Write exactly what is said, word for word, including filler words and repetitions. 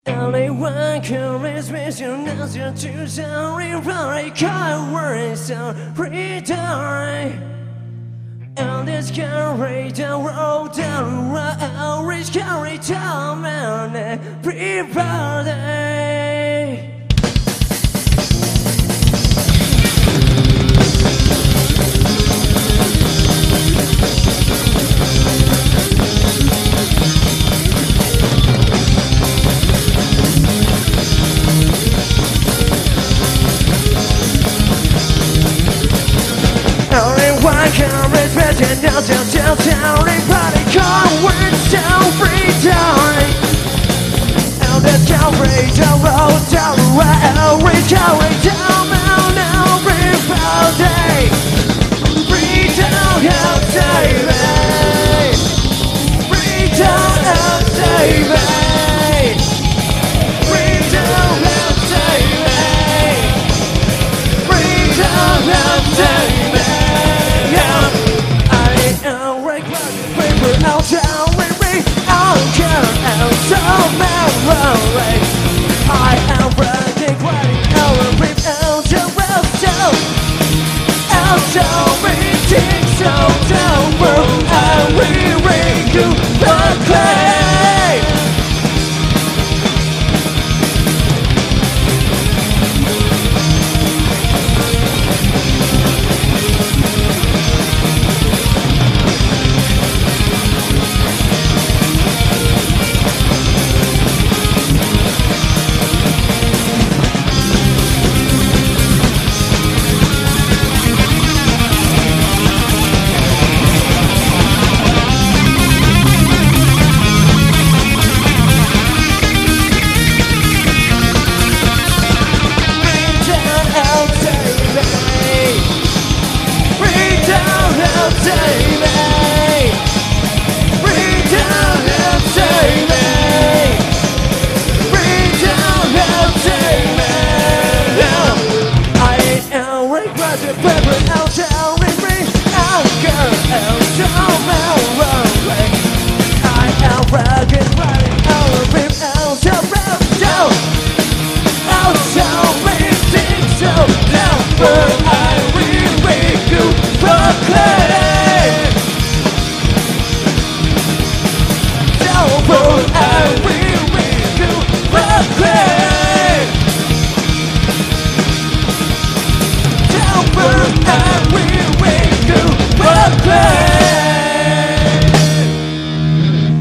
Anyone can raise me to answer to sorry, but I can't worry so return. And this carry down road down road, reach carry down and prepare day. Everyone can respect and now tell tell tell everybody can't wait till free time. And let's go free down road down road, reach carry down.